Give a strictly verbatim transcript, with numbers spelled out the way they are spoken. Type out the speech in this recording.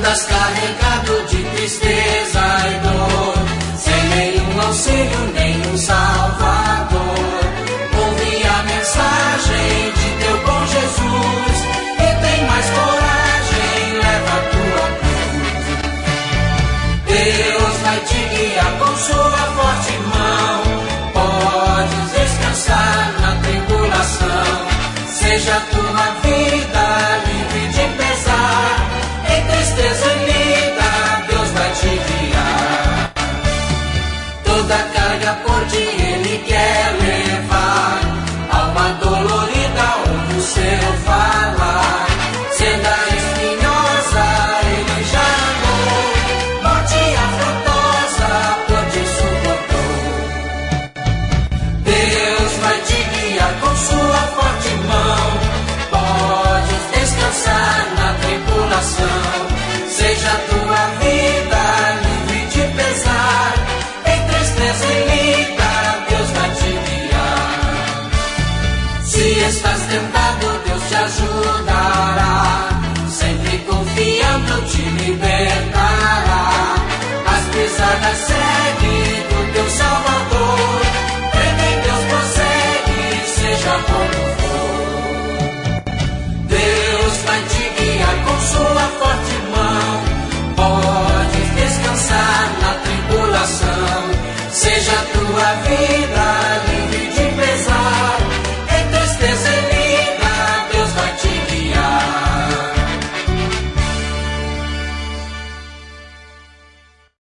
Andas carregado de tristeza e dor, sem nenhum auxílio, nenhum salvador. Ouve a mensagem de teu bom Jesus e tem mais coragem, leva a tua cruz. Deus vai te guiar com sua forte mão, podes descansar na tribulação. Seja a tua vida livre de pesar, em tristeza e lida, Deus vai te guiar. Toda carga por ti Ele quer levar, alma dolorida ouve o seu falar. Senda espinhosa Ele já andou, morte afrontosa por ti suportou. Deus vai te guiar com sua forte mão, podes descansar na tribulação. Seja a tua vida livre de pesar, em tristeza e lida, Deus vai te guiar. Se estás tentado, Deus te ajudará, sempre confiando te libertará. As pisadas segue do teu Salvador, crendo em Deus prossegue, seja como for. Deus vai te guiar com sua